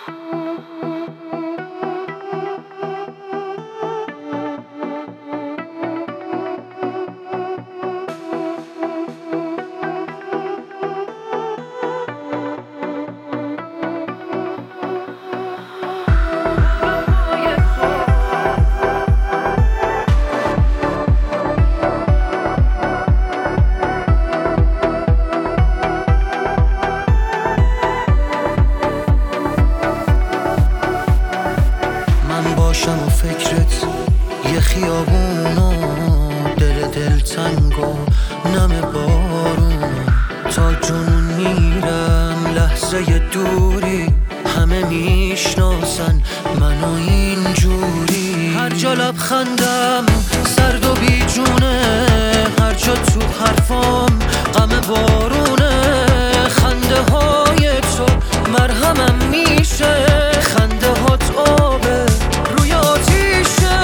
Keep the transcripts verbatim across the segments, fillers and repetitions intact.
و فکرت یه خیابونو، دل دل تنگ و نم بارونو، تا جنون میرم لحظه دوری، همه میشناسن منو اینجوری. هر جا لبخندم سرد و بیجونه، هر جا تو حرفام غم بارونه. خنده های تو مرهمم میشه، خنده هات آبه روی آتیشه.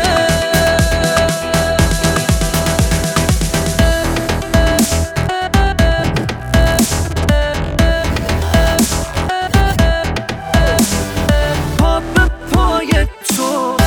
پا به پای تو،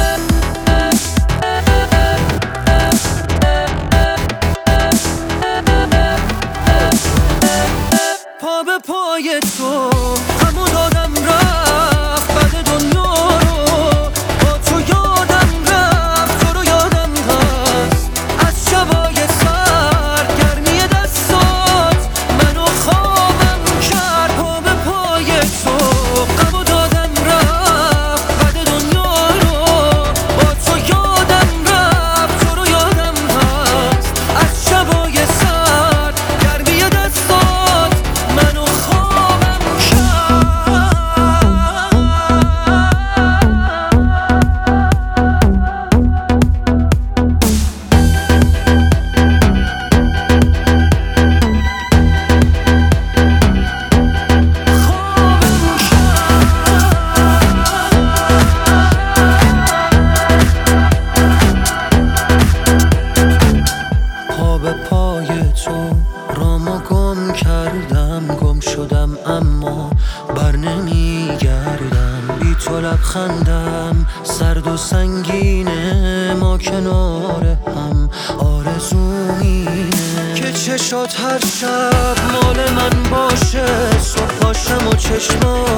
پا به پای تو، همو دادم رفت بعد دنیا رو، با تو یادم رفت، تو رو یادم هست. از شبای سر گرمی دستات منو خوابم کرد. پا به پای تو، همو دادم رفت بعد دنیا رو، با تو یادم رفت، تو رو یادم هست. از شبای سر گرمی دستات منو خوابم پا به پای تو، رامو گم کردم، گم شدم اما بر نمیگردم. بی تو لبخندم سرد و سنگینه، ما کنار هم آرزو مینه که چشات هر شب مال من باشه. صبح پاشم و چشمات